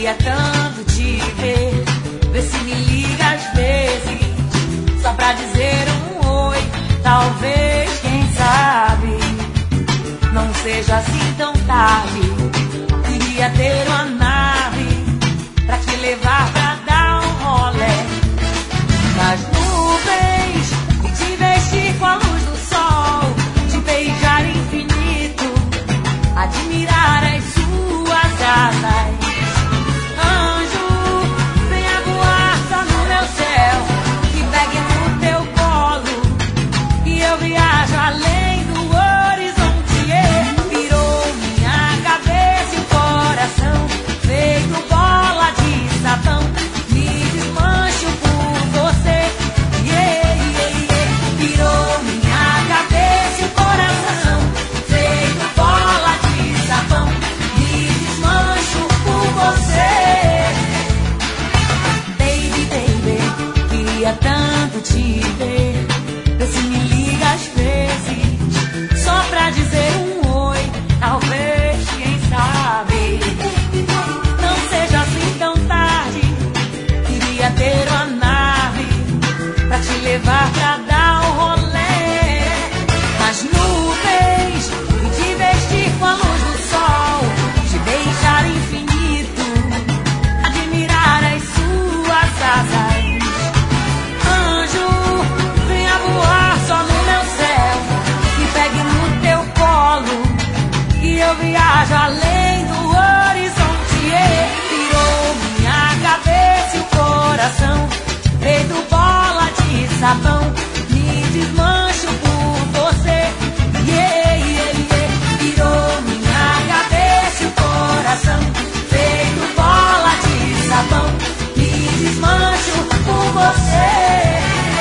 Queria tanto te ver, vê se me liga às vezes, só pra dizer um oi, talvez, quem sabe, não seja assim tão tarde. Queria ter uma nave pra te levar pra dar um rolê nas nuvens e te vestir com a luz do sol, te beijar infinito, admirar as suas asas. Anjo, venha voar só no meu céu, me pegue no teu colo e eu viajo além do horizonte. Virou minha cabeça e o coração, feito bola de sabão, me desmancho por você. Virou minha cabeça e o coração, feito bola de sabão, me desmancho por você. Baby, baby, queria tanto te ver, vê se me liga às vezes, só pra dizer um oi, talvez, quem sabe, não seja assim tão tarde. Queria ter uma nave pra te levar pra dar um rolê nas nuvens e te vestir com a luz do sol, te beijar infinito, admirar as suas asas. Anjo, venha voar só no meu céu, me pegue no teu colo e eu viajo além do horizonte. Virou minha cabeça e o coração, feito bola de sabão, me desmancho por você. Virou minha cabeça e o coração, feito bola de sabão, me desmancho por você.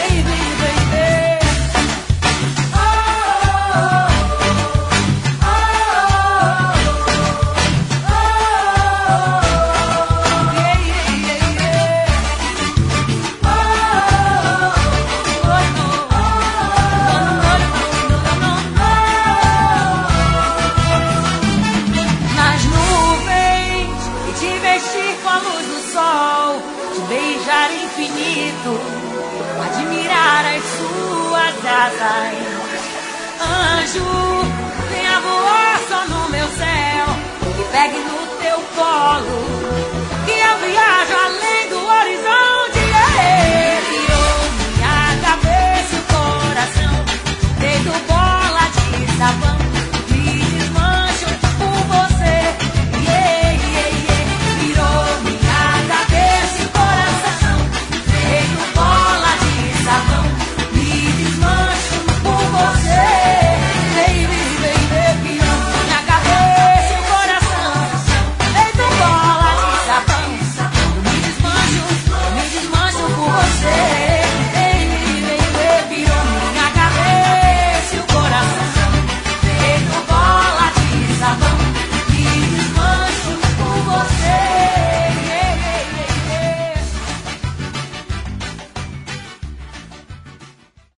Nas nuvens e te vestir com a luz do sol, te beijar infinito, admirar as suas asas. Anjo, venha voar só no meu céu, me pegue no teu colo